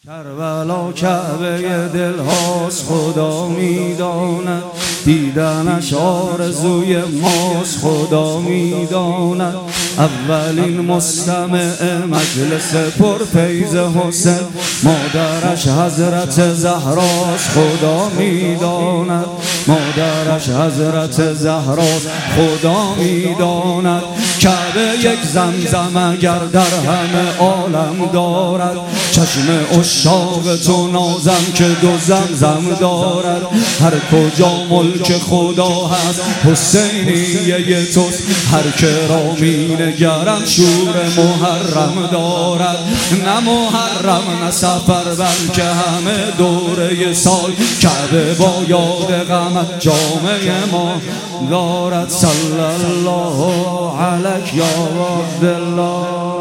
کربلا کعبه دل هاست، خدا میداند دیدنش آرزوی ماست، خدا میداند اولین مستمع مجلس پرفیض حسین مادرش حضرت زهراست، خدا میداند مادرش حضرت زهراست، خدا میداند کعبه یک زمزم اگر در همه عالم دارد، چشم عشاق تو نازم که دو زمزم دارد، هر کجا ملک خدا هست حسینیه توست، هر که را می نگرم شور محرم دارد، نه محرم نه سفر بلکه همه دوره سال، کعبه با یاد غمت جامعه ما دارد. صلی الله علیک یا عبدالله.